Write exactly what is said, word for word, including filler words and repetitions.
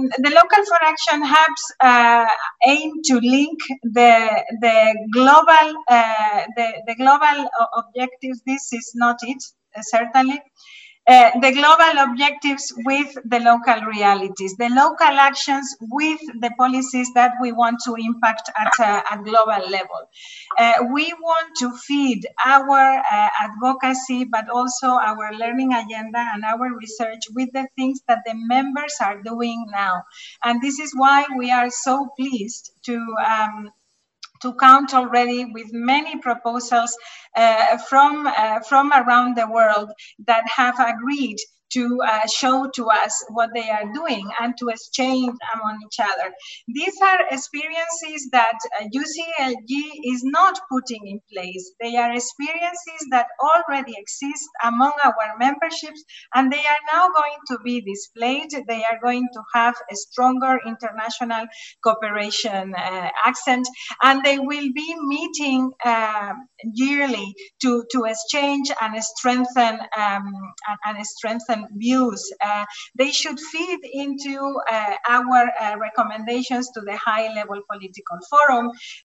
the Local for Action hubs uh, aim to link the the global uh, the, the global objectives. This is not it, uh, certainly. Uh, the global objectives with the local realities, the local actions with the policies that we want to impact at a at global level. Uh, we want to feed our uh, advocacy, but also our learning agenda and our research with the things that the members are doing now. And this is why we are so pleased to um, to count already with many proposals uh, from, uh, from around the world that have agreed to uh, show to us what they are doing and to exchange among each other. These are experiences that uh, U C L G is not putting in place. They are experiences that already exist among our memberships, and they are now going to be displayed. They are going to have a stronger international cooperation uh, accent, and they will be meeting uh, yearly to, to exchange and strengthen um, and, and strengthen views. Uh, they should feed into uh, our uh, recommendations to the high-level political forum.